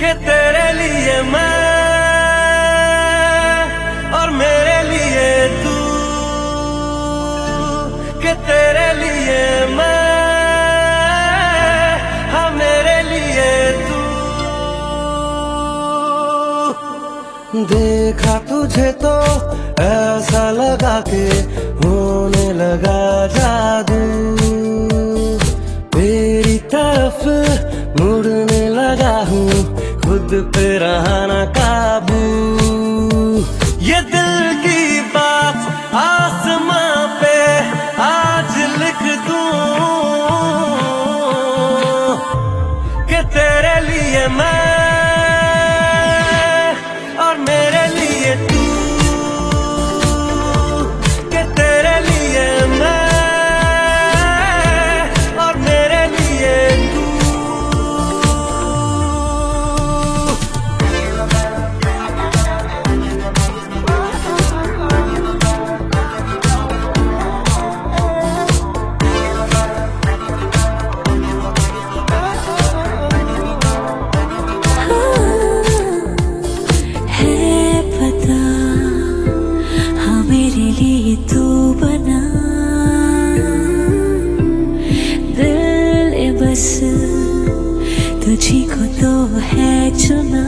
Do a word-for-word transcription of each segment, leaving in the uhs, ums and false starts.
कि तेरे लिए मैं और मेरे लिए तू, कि तेरे लिए मैं, हाँ मेरे लिए तू। देखा तुझे तो ऐसा लगा के होने लगा जादू, तेरी तरफ मुड़ने लगा हूँ, खुद पे रहा ना काबू। ये दिल की बात आसमां पे आज लिख दूं कि तेरे लिए मैं और मेरे लिए तू, कि तेरे लिए मैं और मेरे लिए तू। तू बना दिल ए बस तुझी को तो है चुना,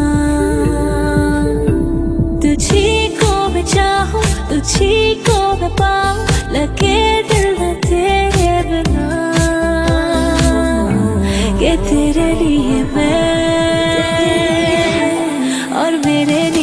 तुझी को मैं चाहूं, तुझी को मैं पाऊं, लगे दिल न तेरे बिना, कि तेरे लिए मैं और मेरे लिए